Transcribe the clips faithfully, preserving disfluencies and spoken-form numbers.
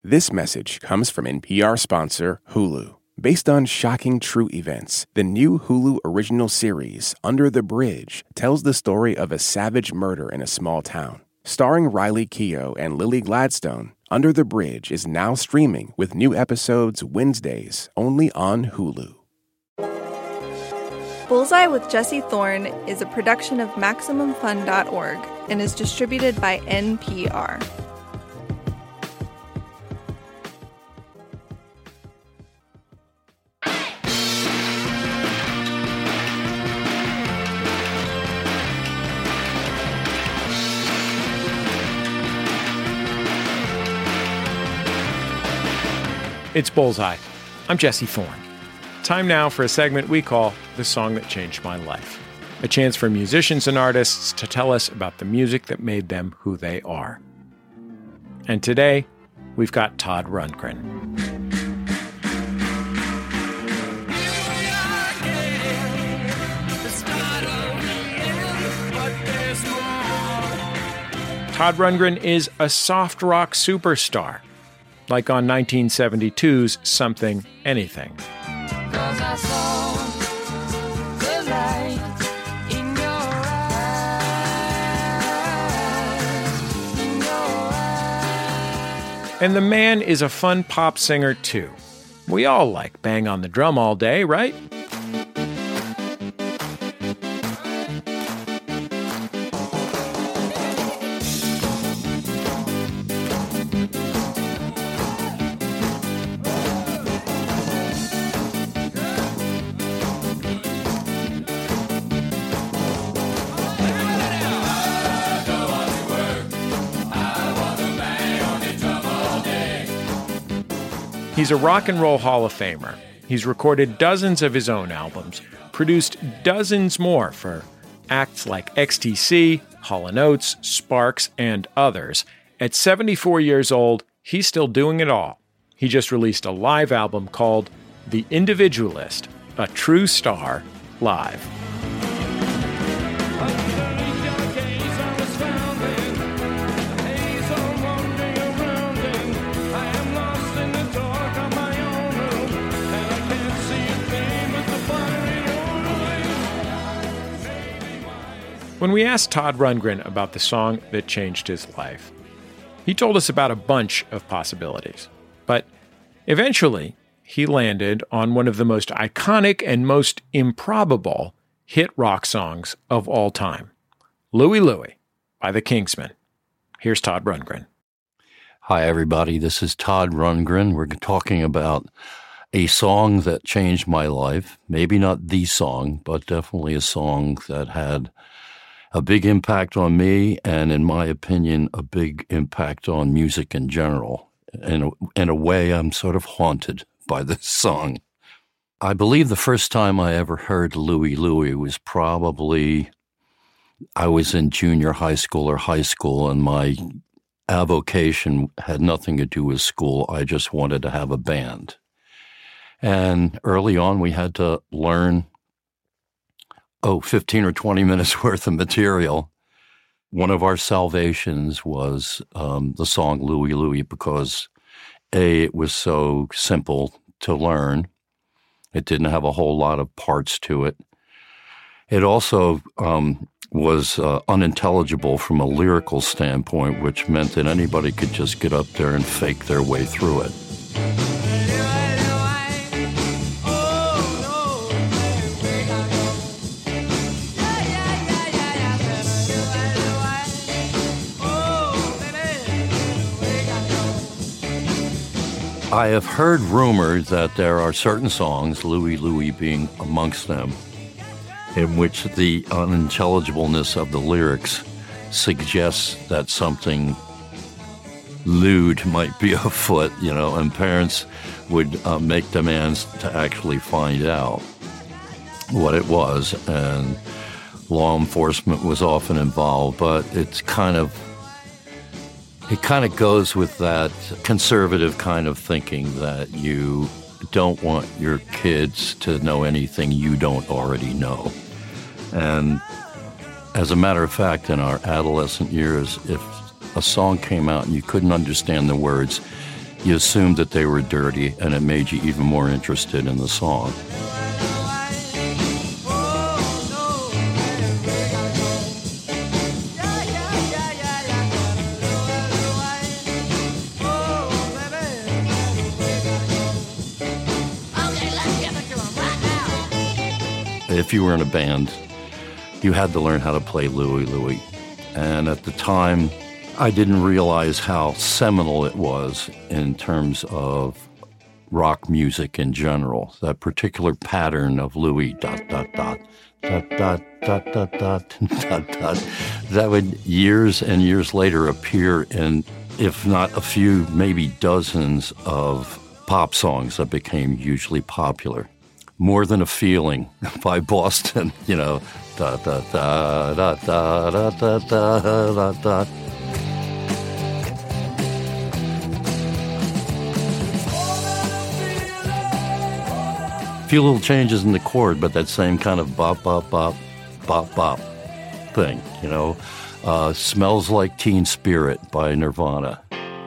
This message comes from N P R sponsor Hulu. Based on shocking true events, the new Hulu original series, Under the Bridge, tells the story of a savage murder in a small town. Starring Riley Keough and Lily Gladstone, Under the Bridge is now streaming with new episodes Wednesdays only on Hulu. Bullseye with Jesse Thorne is a production of Maximum Fun dot org and is distributed by N P R. It's Bullseye. I'm Jesse Thorne. Time now for a segment we call The Song That Changed My Life. A chance for musicians and artists to tell us about the music that made them who they are. And today, we've got Todd Rundgren. Todd Rundgren is a soft rock superstar, like on nineteen seventy-two's Something Anything. And the man is a fun pop singer, too. We all like bang on the drum all day, right? He's a rock and roll Hall of Famer. He's recorded dozens of his own albums, produced dozens more for acts like X T C, Hall and Oates, Sparks, and others. At seventy-four years old, he's still doing it all. He just released a live album called The Individualist, A True Star, Live. When we asked Todd Rundgren about the song that changed his life, he told us about a bunch of possibilities. But eventually, he landed on one of the most iconic and most improbable hit rock songs of all time, Louie Louie by the Kingsmen. Here's Todd Rundgren. Hi, everybody. This is Todd Rundgren. We're talking about a song that changed my life. Maybe not the song, but definitely a song that had a big impact on me, and in my opinion, a big impact on music in general. In a, in a way, I'm sort of haunted by this song. I believe the first time I ever heard Louie Louie was probably, I was in junior high school or high school, and my avocation had nothing to do with school. I just wanted to have a band. And early on, we had to learn oh, fifteen or twenty minutes worth of material. One of our salvations was um, the song Louie Louie because, A, it was so simple to learn. It didn't have a whole lot of parts to it. It also um, was uh, unintelligible from a lyrical standpoint, which meant that anybody could just get up there and fake their way through it. I have heard rumored that there are certain songs, Louie Louie being amongst them, in which the unintelligibleness of the lyrics suggests that something lewd might be afoot, you know, and parents would uh, make demands to actually find out what it was, and law enforcement was often involved, but it's kind of It kind of goes with that conservative kind of thinking that you don't want your kids to know anything you don't already know. And as a matter of fact, in our adolescent years, if a song came out and you couldn't understand the words, you assumed that they were dirty, and it made you even more interested in the song. If you were in a band, you had to learn how to play Louie Louie. And at the time, I didn't realize how seminal it was in terms of rock music in general. That particular pattern of Louie, dot, dot, dot, dot, dot, dot, dot, dot, dot, dot, that would years and years later appear in, if not a few, maybe dozens of pop songs that became hugely popular. More Than a Feeling by Boston, you know, da da da da da da da da da da. Few little changes in the chord, but that same kind of bop bop bop bop bop thing, you know. Uh, Smells Like Teen Spirit by Nirvana.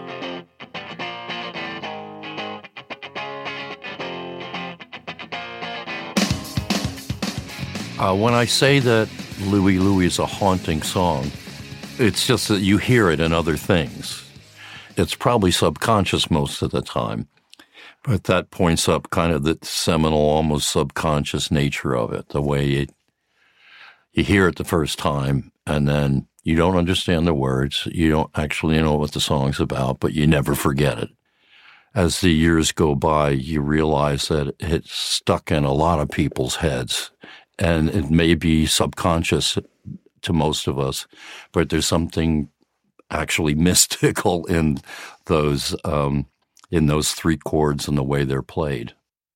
Uh, when I say that Louie Louie is a haunting song, it's just that you hear it in other things. It's probably subconscious most of the time, but that points up kind of the seminal, almost subconscious nature of it, the way it, you hear it the first time, and then you don't understand the words, you don't actually know what the song's about, but you never forget it. As the years go by, you realize that it's stuck in a lot of people's heads. And it may be subconscious to most of us, but there's something actually mystical in those um, in those three chords and the way they're played.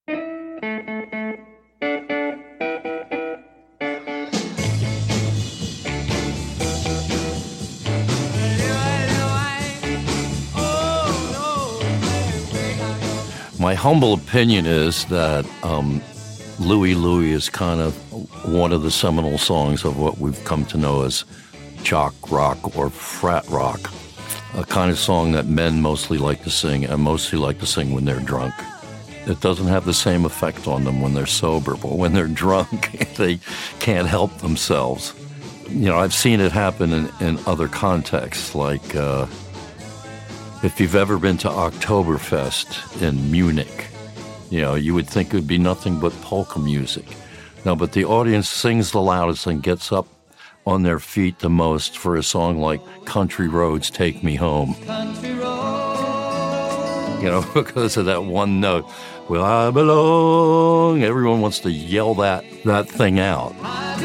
My humble opinion is that um, Louie Louie is kind of one of the seminal songs of what we've come to know as jock rock or frat rock, a kind of song that men mostly like to sing and mostly like to sing when they're drunk. It doesn't have the same effect on them when they're sober, but when they're drunk, they can't help themselves. You know, I've seen it happen in, in other contexts, like uh, if you've ever been to Oktoberfest in Munich, you know, you would think it would be nothing but polka music. No, but the audience sings the loudest and gets up on their feet the most for a song like Country Roads, Take Me Home. Country Road. You know, because of that one note, Where I Belong. Everyone wants to yell that, that thing out. I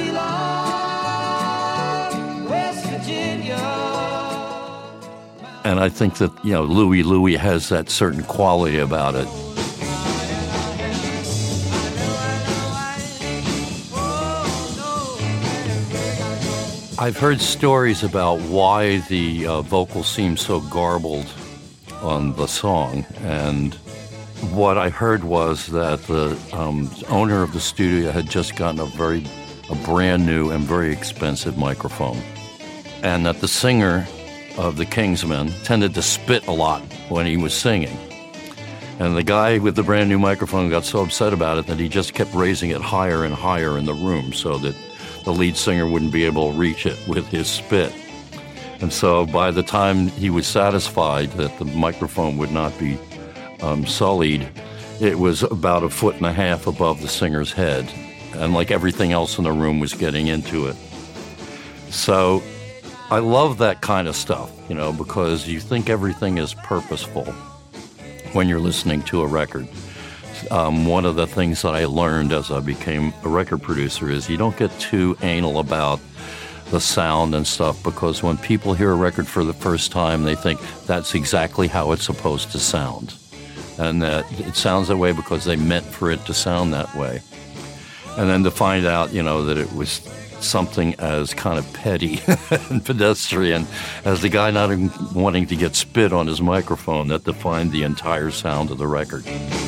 belong, West Virginia. And I think that, you know, Louie Louie has that certain quality about it. I've heard stories about why the uh, vocals seem so garbled on the song, and what I heard was that the um, owner of the studio had just gotten a very, a brand new and very expensive microphone, and that the singer of the Kingsmen tended to spit a lot when he was singing. And the guy with the brand new microphone got so upset about it that he just kept raising it higher and higher in the room so that the lead singer wouldn't be able to reach it with his spit. And so by the time he was satisfied that the microphone would not be um, sullied, it was about a foot and a half above the singer's head. And like everything else in the room was getting into it. So I love that kind of stuff, you know, because you think everything is purposeful when you're listening to a record. Um, one of the things that I learned as I became a record producer is you don't get too anal about the sound and stuff, because when people hear a record for the first time, they think that's exactly how it's supposed to sound. And that it sounds that way because they meant for it to sound that way. And then to find out, you know, that it was something as kind of petty and pedestrian as the guy not even wanting to get spit on his microphone that defined the entire sound of the record.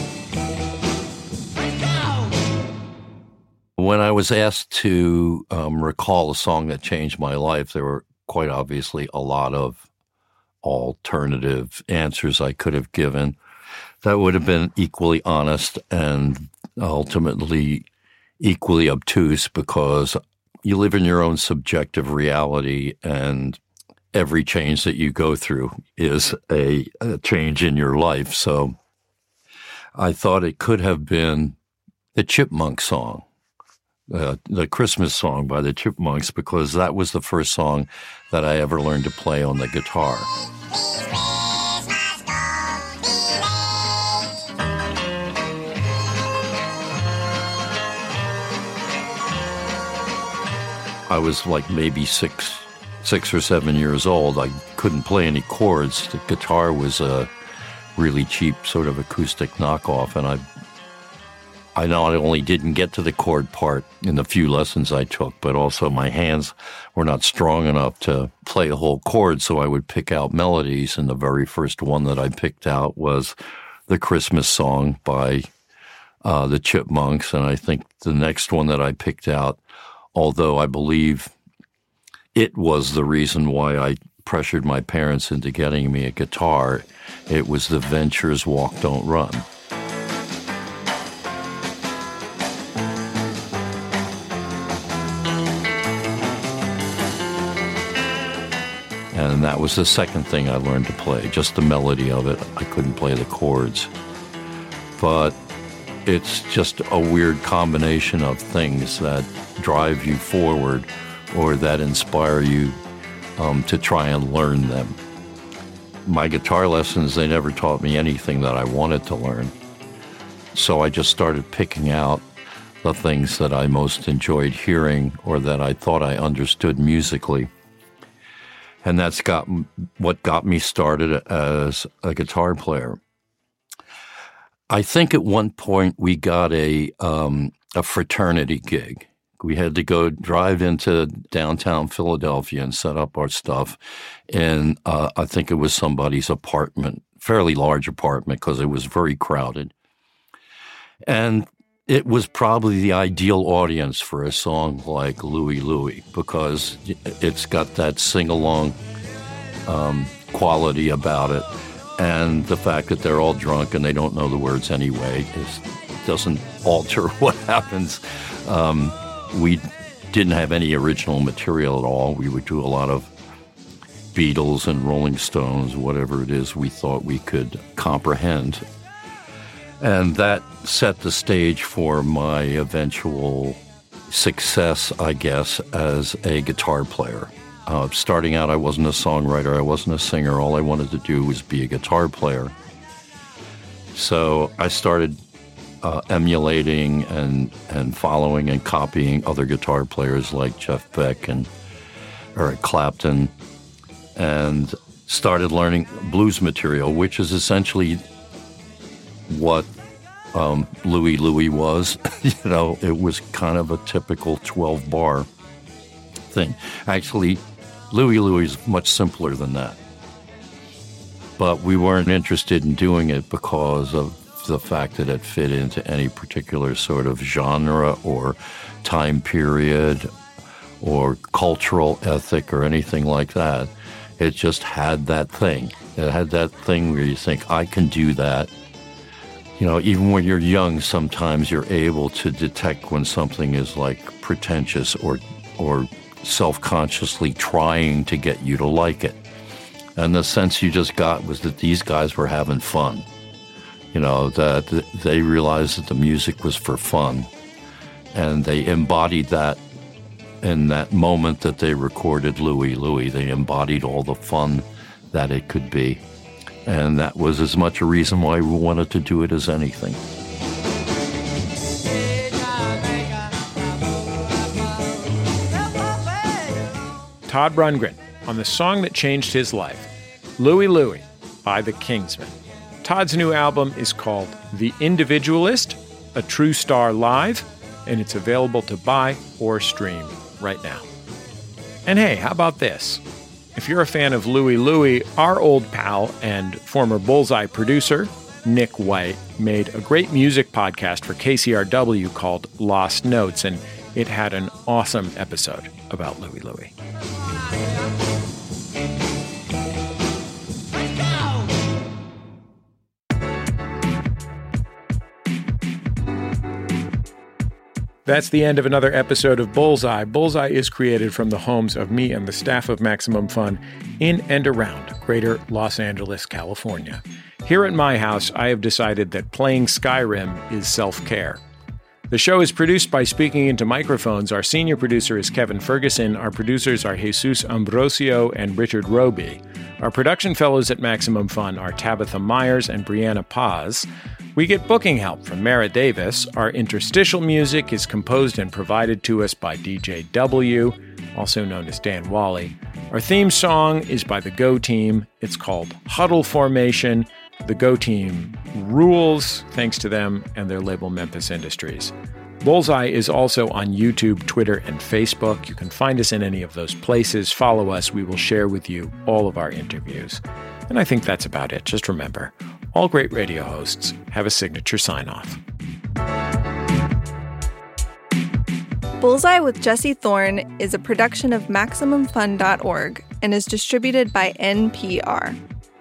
When I was asked to um, recall a song that changed my life, there were quite obviously a lot of alternative answers I could have given that would have been equally honest and ultimately equally obtuse, because you live in your own subjective reality, and every change that you go through is a, a change in your life. So I thought it could have been the Chipmunk song, uh, the Christmas song by the Chipmunks, because that was the first song that I ever learned to play on the guitar. I was like maybe six, six or seven years old. I couldn't play any chords. The guitar was a really cheap sort of acoustic knockoff, and I, I not only didn't get to the chord part in the few lessons I took, but also my hands were not strong enough to play a whole chord, so I would pick out melodies, and the very first one that I picked out was the Christmas song by uh, the Chipmunks, and I think the next one that I picked out, although I believe it was the reason why I pressured my parents into getting me a guitar, it was the Ventures' Walk, Don't Run. And that was the second thing I learned to play, just the melody of it. I couldn't play the chords. But it's just a weird combination of things that drive you forward or that inspire you um, to try and learn them. My guitar lessons, they never taught me anything that I wanted to learn. So I just started picking out the things that I most enjoyed hearing or that I thought I understood musically. And that's got what got me started as a guitar player. I think at one point we got a um, a fraternity gig. We had to go drive into downtown Philadelphia and set up our stuff in, uh, I think it was somebody's apartment, fairly large apartment because it was very crowded. And it was probably the ideal audience for a song like Louie Louie because it's got that sing-along um, quality about it. And the fact that they're all drunk and they don't know the words anyway is, doesn't alter what happens. Um, we didn't have any original material at all. We would do a lot of Beatles and Rolling Stones, whatever it is we thought we could comprehend. And that set the stage for my eventual success, I guess, as a guitar player. Uh, starting out, I wasn't a songwriter. I wasn't a singer. All I wanted to do was be a guitar player. So I started uh, emulating and, and following and copying other guitar players like Jeff Beck and Eric Clapton, and started learning blues material, which is essentially what um, Louie Louie was. You know, it was kind of a typical twelve-bar thing. Actually, Louie Louie is much simpler than that. But we weren't interested in doing it because of the fact that it fit into any particular sort of genre or time period or cultural ethic or anything like that. It just had that thing. It had that thing where you think, I can do that. You know, even when you're young, sometimes you're able to detect when something is like pretentious or or self-consciously trying to get you to like it. And the sense you just got was that these guys were having fun. You know, that they realized that the music was for fun. And they embodied that in that moment that they recorded Louie Louie. They embodied all the fun that it could be. And that was as much a reason why we wanted to do it as anything. Todd Rundgren on the song that changed his life, Louie Louie by the Kingsmen. Todd's new album is called The Individualist, A True Star Live, and it's available to buy or stream right now. And hey, how about this? If you're a fan of Louie Louie, our old pal and former Bullseye producer, Nick White, made a great music podcast for K C R W called Lost Notes, and it had an awesome episode about Louie Louie. That's the end of another episode of Bullseye. Bullseye is created from the homes of me and the staff of Maximum Fun in and around greater Los Angeles, California. Here at my house, I have decided that playing Skyrim is self-care. The show is produced by Speaking Into Microphones. Our senior producer is Kevin Ferguson. Our producers are Jesus Ambrosio and Richard Roby. Our production fellows at Maximum Fun are Tabitha Myers and Brianna Paz. We get booking help from Mara Davis. Our interstitial music is composed and provided to us by D J W, also known as Dan Wally. Our theme song is by the Go Team. It's called Huddle Formation. The Go Team rules, thanks to them and their label Memphis Industries. Bullseye is also on YouTube, Twitter, and Facebook. You can find us in any of those places. Follow us. We will share with you all of our interviews. And I think that's about it. Just remember, all great radio hosts have a signature sign-off. Bullseye with Jesse Thorne is a production of Maximum Fun dot org and is distributed by N P R.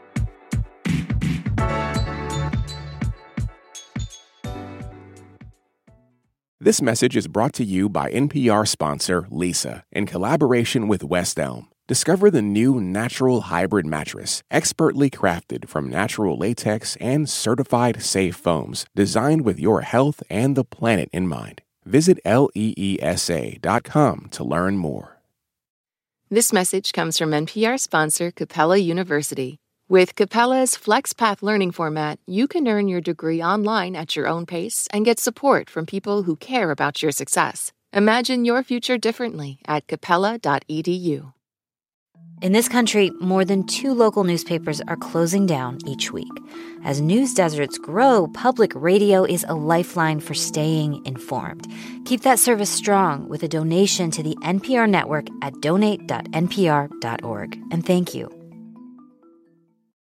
This message is brought to you by N P R sponsor Leesa in collaboration with West Elm. Discover the new Natural Hybrid mattress, expertly crafted from natural latex and certified safe foams, designed with your health and the planet in mind. Visit leesa dot com to learn more. This message comes from N P R sponsor Capella University. With Capella's FlexPath learning format, you can earn your degree online at your own pace and get support from people who care about your success. Imagine your future differently at capella dot e d u. In this country, more than two local newspapers are closing down each week. As news deserts grow, public radio is a lifeline for staying informed. Keep that service strong with a donation to the N P R network at donate dot n p r dot org. And thank you.